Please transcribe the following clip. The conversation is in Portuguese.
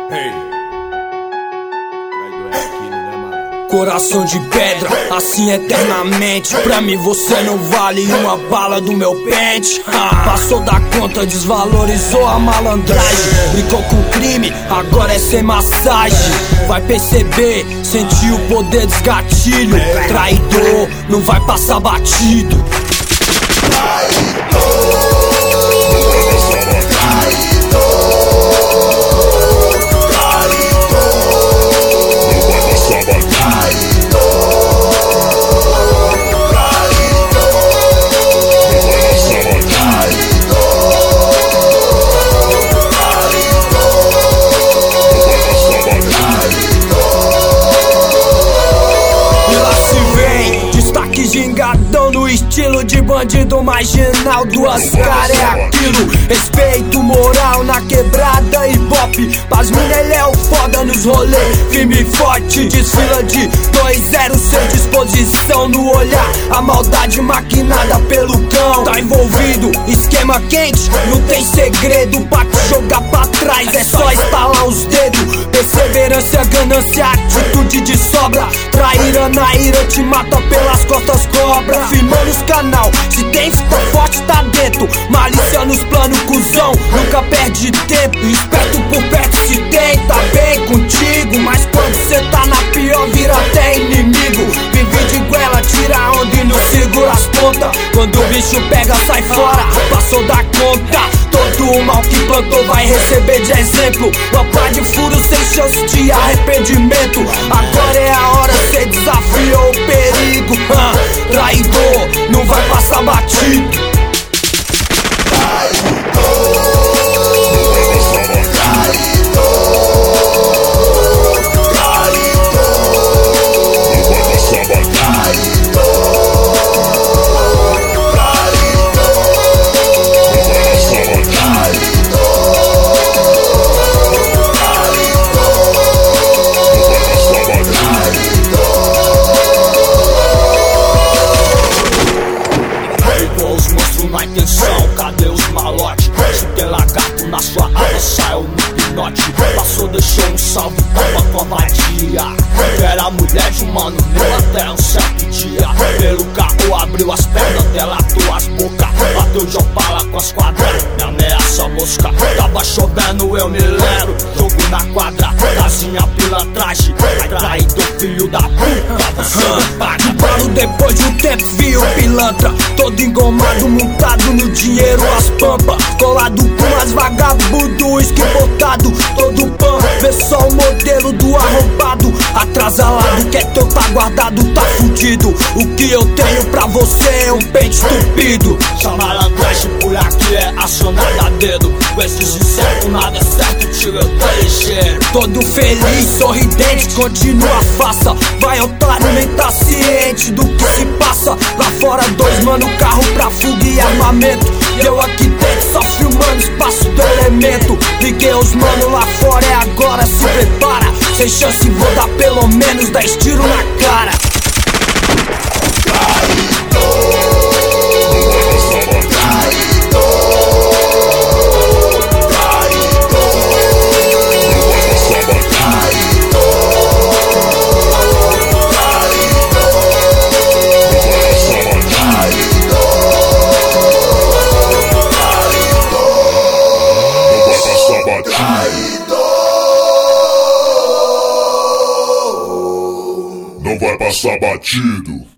Hey. Traidor é aquilo, né, mano? Coração de pedra, assim eternamente. Pra mim você não vale uma bala do meu pente. Passou da conta, desvalorizou a malandragem. Brincou com o crime, agora é sem massagem. Vai perceber, sentir o poder dos gatilhos. Traidor, não vai passar batido. Gingadão no estilo de bandido marginal. Duas caras é aquilo. Respeito, moral na quebrada e pop. Pras mina ele é o foda nos rolês. Firme e forte, desfila de 2-0 sem disposição no olhar. A maldade maquinada pelo cão. Tá envolvido, esquema quente, não tem segredo pra te jogar pra trás. É só estalar os dedos. Perseverança, ganância, atitude de sobra. Traíra na ira te mata pelas costas, cobra. Firmando os canal, se tem tão forte tá dentro. Malícia nos planos, cuzão, nunca perde tempo. Esperto por perto se tem, tá bem contigo. Mas quando cê tá na pior vira até inimigo. Vive de goela, tira onda e não segura as pontas. Quando o bicho pega sai fora, passou da conta. Todo o mal que plantou vai receber de exemplo. Uma pá de furo sem chance de arrependimento. Agora é a hora, cê desafiou o perigo. Traidor, não vai passar batido. Na intenção, cadê os malotes? Se tem lagarto na sua asa, saiu no pinote. Passou, deixou um salve, toma covardia. Era a mulher de um mano meu até um certo dia. Pelo carro abriu as pernas, delatou as bocas. Bateu de opala com as quadras, me ameaça mosca. Tava chovendo, eu me lembro, jogo na quadra. Casinha, pilantragem, traidor, filho da puta, você não paga. Paro depois de um tempo, viu pilantra. Todo engomado, montado no dinheiro, as pampas. Colado com as vagabundo, esquibotado. Todo pan, vê só o modelo do arrombado. Atrasalado, que é teu tá guardado, tá fudido. O que eu tenho pra você é um pente estupido. Essa malandragem por aqui é acionada a dedo. Com esses insetos nada é certo, tira eu tô ligeiro. Todo feliz, sorridente, continua faça. Vai otário, nem tá ciente do que se passa. Lá fora dois mano, carro pra fuga e armamento. E eu aqui dentro só filmando espaço do elemento. Liguei os mano lá fora, é agora, se prepara. Sem chance vou dar pelo menos 10 tiros na cara. Não vai passar batido.